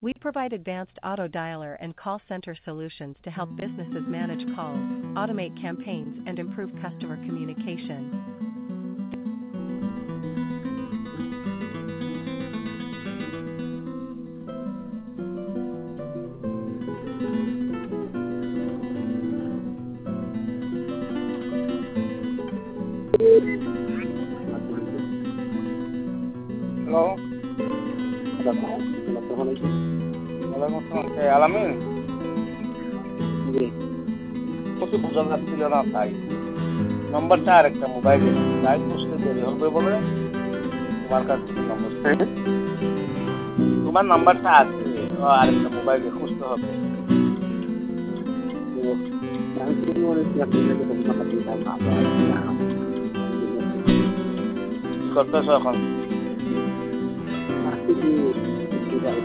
We provide advanced auto dialer and call center solutions to help businesses manage calls, automate campaigns, and improve customer communication. Hello, ওয়ালাইকুম আসসালাম। আলামিন, তোকে বোঝা যাচ্ছিল না তাই নম্বরটা আর একটা মোবাইলে তাই বুঝতে দেরি হবে বলে তোমার কাছ থেকে নম্বর তোমার নাম্বারটা আছে আর একটা মোবাইলে খুঁজতে হবে। কি করতেছো এখন?